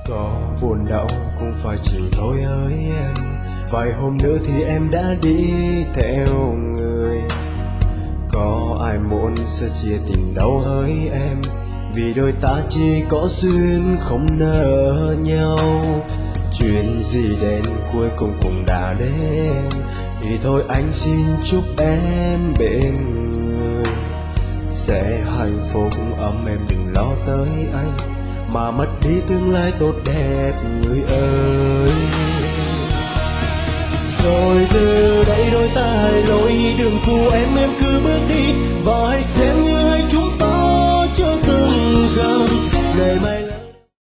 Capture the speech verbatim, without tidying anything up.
Có buồn đau cũng phải chỉ lỗi ơi em. Vài hôm nữa thì em đã đi theo người. Có ai muốn sẽ chia tình đâu hỡi em, vì đôi ta chỉ có duyên không nỡ nhau. Chuyện gì đến cuối cùng cũng đã đến, thì thôi anh xin chúc em bên người sẽ hạnh phúc ấm em, đừng lo tới anh mà mất đi tương lai tốt đẹp người ơi. Rồi từ đây đôi ta hai lối đường cũ, em em cứ bước đi và hãy xem